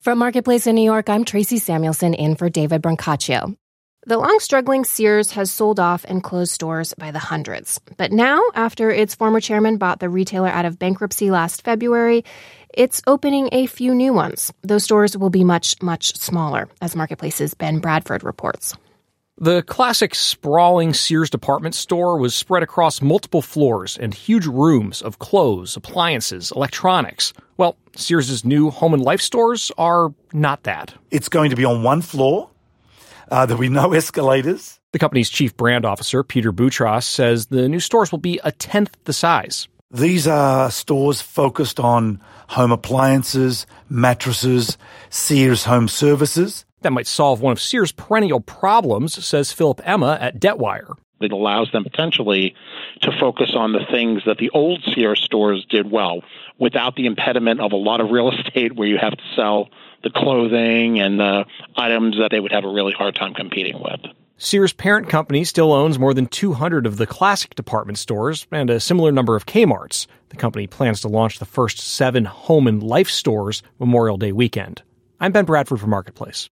From Marketplace in New York, I'm Tracy Samuelson in for David Brancaccio. The long-struggling Sears has sold off and closed stores by the hundreds. But now, after its former chairman bought the retailer out of bankruptcy last February, it's opening a few new ones. Those stores will be much, much smaller, as Marketplace's Ben Bradford reports. The classic sprawling Sears department store was spread across multiple floors and huge rooms of clothes, appliances, electronics. Well, Sears' new home and life stores are not that. It's going to be on one floor. There'll be no escalators. The company's chief brand officer, Peter Boutros, says the new stores will be a tenth the size. These are stores focused on home appliances, mattresses, Sears Home Services. That might solve one of Sears' perennial problems, says Philip Emma at Debtwire. It allows them potentially to focus on the things that the old Sears stores did well, without the impediment of a lot of real estate where you have to sell the clothing and the items that they would have a really hard time competing with. Sears' parent company still owns more than 200 of the classic department stores and a similar number of Kmarts. The company plans to launch the first 7 home and life stores Memorial Day weekend. I'm Ben Bradford for Marketplace.